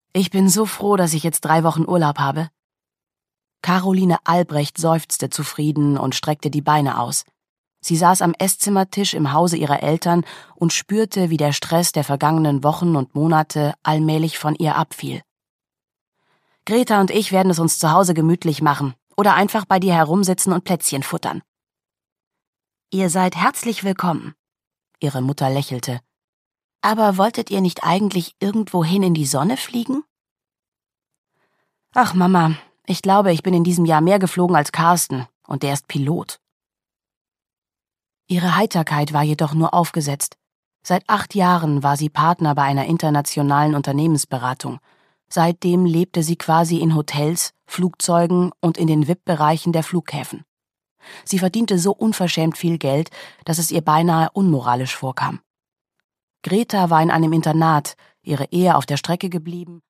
Ich bin so froh, dass ich jetzt 3 Wochen Urlaub habe. Caroline Albrecht seufzte zufrieden und streckte die Beine aus. Sie saß am Esszimmertisch im Hause ihrer Eltern und spürte, wie der Stress der vergangenen Wochen und Monate allmählich von ihr abfiel. Greta und ich werden es uns zu Hause gemütlich machen oder einfach bei dir herumsitzen und Plätzchen futtern. Ihr seid herzlich willkommen. Ihre Mutter lächelte. Aber wolltet ihr nicht eigentlich irgendwohin in die Sonne fliegen? Ach Mama, ich glaube, ich bin in diesem Jahr mehr geflogen als Carsten und der ist Pilot. Ihre Heiterkeit war jedoch nur aufgesetzt. Seit 8 Jahren war sie Partner bei einer internationalen Unternehmensberatung. Seitdem lebte sie quasi in Hotels, Flugzeugen und in den VIP-Bereichen der Flughäfen. Sie verdiente so unverschämt viel Geld, dass es ihr beinahe unmoralisch vorkam. Greta war in einem Internat, ihre Ehe auf der Strecke geblieben